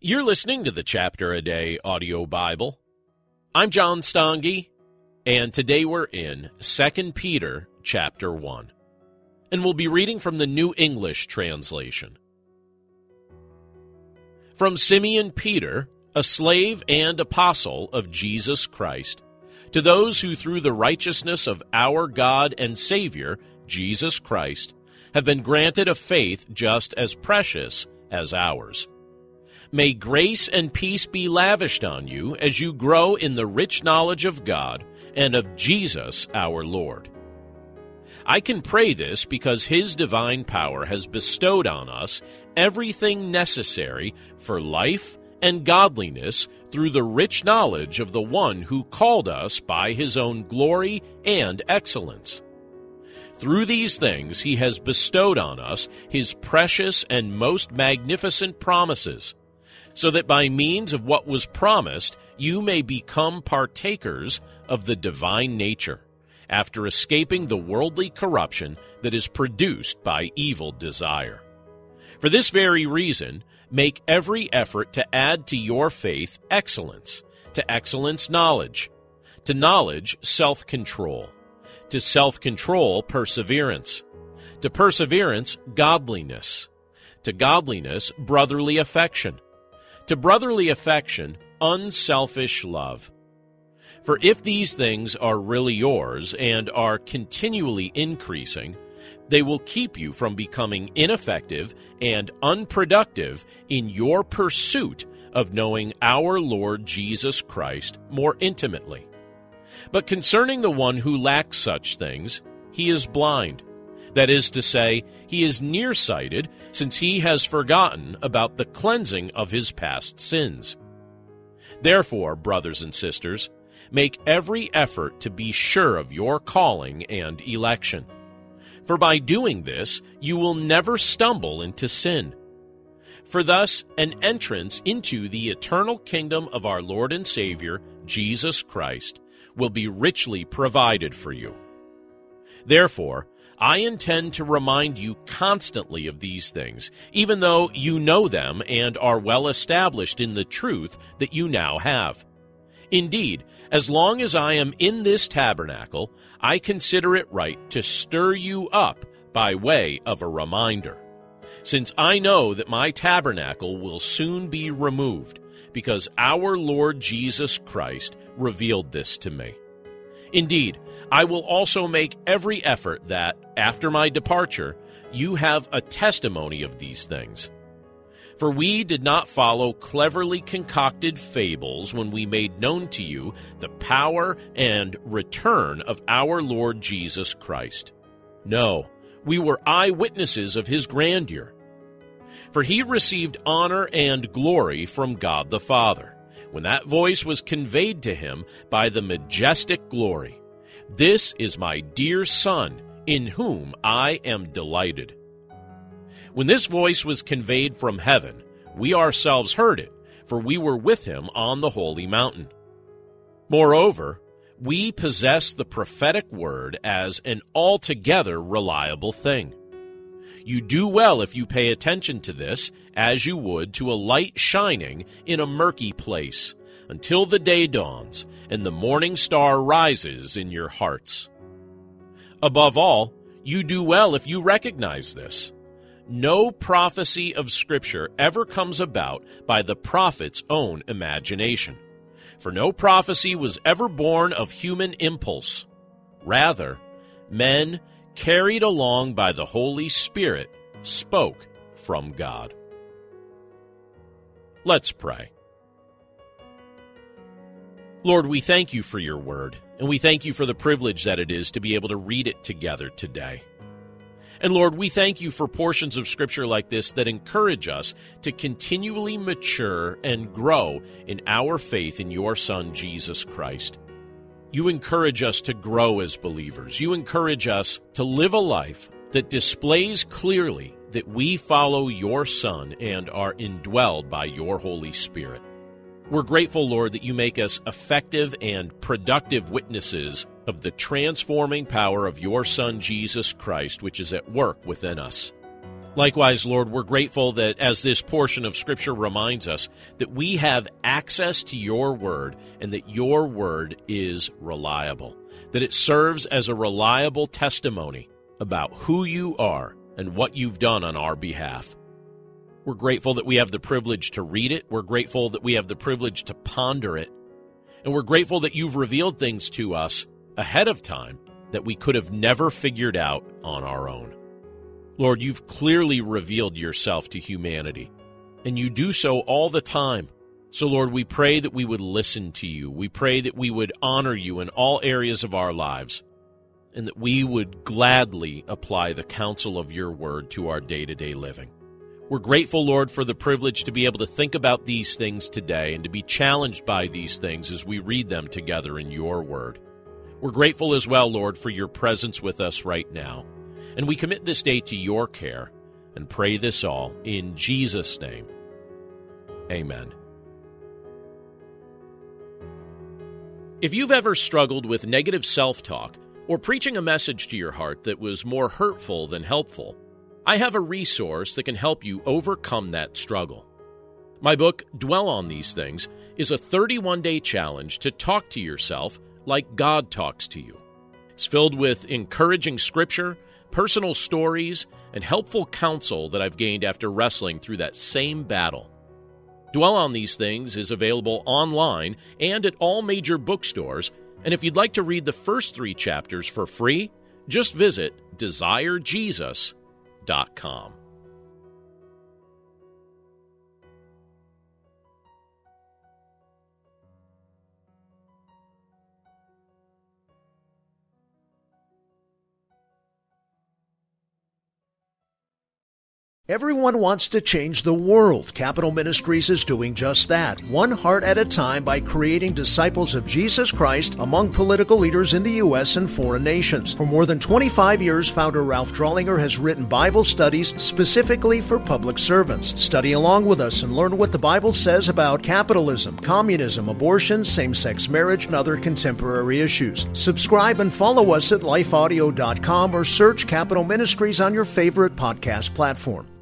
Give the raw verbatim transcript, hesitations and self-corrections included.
You're listening to the Chapter a Day audio Bible. I'm John Stange, and today we're in Second Peter chapter one. And we'll be reading from the New English translation. From Simeon Peter, a slave and apostle of Jesus Christ, to those who through the righteousness of our God and Savior, Jesus Christ, have been granted a faith just as precious as ours. May grace and peace be lavished on you as you grow in the rich knowledge of God and of Jesus our Lord. I can pray this because His divine power has bestowed on us everything necessary for life and godliness through the rich knowledge of the one who called us by His own glory and excellence. Through these things He has bestowed on us His precious and most magnificent promises, so that by means of what was promised you may become partakers of the divine nature, after escaping the worldly corruption that is produced by evil desire. For this very reason, make every effort to add to your faith excellence, to excellence knowledge, to knowledge self-control, to self-control perseverance, to perseverance godliness, to godliness brotherly affection, to brotherly affection, unselfish love. For if these things are really yours and are continually increasing, they will keep you from becoming ineffective and unproductive in your pursuit of knowing our Lord Jesus Christ more intimately. But concerning the one who lacks such things, he is blind. That is to say, he is nearsighted, since he has forgotten about the cleansing of his past sins. Therefore, brothers and sisters, make every effort to be sure of your calling and election. For by doing this, you will never stumble into sin. For thus, an entrance into the eternal kingdom of our Lord and Savior, Jesus Christ, will be richly provided for you. Therefore, I intend to remind you constantly of these things, even though you know them and are well established in the truth that you now have. Indeed, as long as I am in this tabernacle, I consider it right to stir you up by way of a reminder, since I know that my tabernacle will soon be removed, because our Lord Jesus Christ revealed this to me. Indeed, I will also make every effort that, after my departure, you have a testimony of these things. For we did not follow cleverly concocted fables when we made known to you the power and return of our Lord Jesus Christ. No, we were eyewitnesses of His grandeur. For He received honor and glory from God the Father, when that voice was conveyed to Him by the majestic glory. This is my dear Son, in whom I am delighted. When this voice was conveyed from heaven, we ourselves heard it, for we were with Him on the holy mountain. Moreover, we possess the prophetic word as an altogether reliable thing. You do well if you pay attention to this, as you would to a light shining in a murky place, until the day dawns and the morning star rises in your hearts. Above all, you do well if you recognize this. No prophecy of Scripture ever comes about by the prophet's own imagination, for no prophecy was ever born of human impulse. Rather, men, carried along by the Holy Spirit, spoke from God. Let's pray. Lord, we thank You for Your word, and we thank You for the privilege that it is to be able to read it together today. And Lord, we thank You for portions of Scripture like this that encourage us to continually mature and grow in our faith in Your Son, Jesus Christ. You encourage us to grow as believers. You encourage us to live a life that displays clearly that we follow Your Son and are indwelled by Your Holy Spirit. We're grateful, Lord, that You make us effective and productive witnesses of the transforming power of Your Son, Jesus Christ, which is at work within us. Likewise, Lord, we're grateful that as this portion of Scripture reminds us, that we have access to your word and that your word is reliable, that it serves as a reliable testimony about who you are and what you've done on our behalf. We're grateful that we have the privilege to read it. We're grateful that we have the privilege to ponder it. And we're grateful that you've revealed things to us ahead of time that we could have never figured out on our own. Lord, you've clearly revealed yourself to humanity, and you do so all the time. So, Lord, we pray that we would listen to you. We pray that we would honor you in all areas of our lives, and that we would gladly apply the counsel of your word to our day-to-day living. We're grateful, Lord, for the privilege to be able to think about these things today and to be challenged by these things as we read them together in your word. We're grateful as well, Lord, for your presence with us right now. And we commit this day to your care and pray this all in Jesus' name. Amen. If you've ever struggled with negative self-talk or preaching a message to your heart that was more hurtful than helpful, I have a resource that can help you overcome that struggle. My book, Dwell on These Things, is a thirty-one day challenge to talk to yourself like God talks to you. It's filled with encouraging scripture, personal stories, and helpful counsel that I've gained after wrestling through that same battle. Dwell on These Things is available online and at all major bookstores, and if you'd like to read the first three chapters for free, just visit desire jesus dot com. Everyone wants to change the world. Capital Ministries is doing just that, one heart at a time, by creating disciples of Jesus Christ among political leaders in the U S and foreign nations. For more than twenty-five years, founder Ralph Drollinger has written Bible studies specifically for public servants. Study along with us and learn what the Bible says about capitalism, communism, abortion, same-sex marriage, and other contemporary issues. Subscribe and follow us at life audio dot com or search Capital Ministries on your favorite podcast platform.